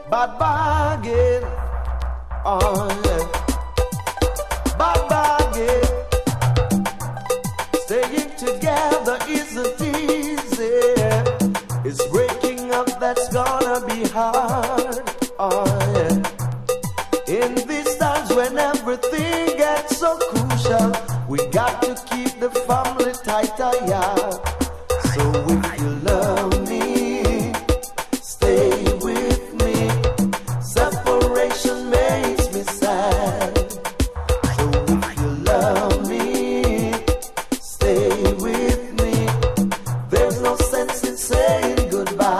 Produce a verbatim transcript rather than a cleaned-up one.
Bad bargain. Oh, yeah. Bad bargain. Staying together isn't easy. It's breaking up that's gonna be hard. Oh, yeah. In these times when everything gets so crucial, we got to keep the family tighter, yeah.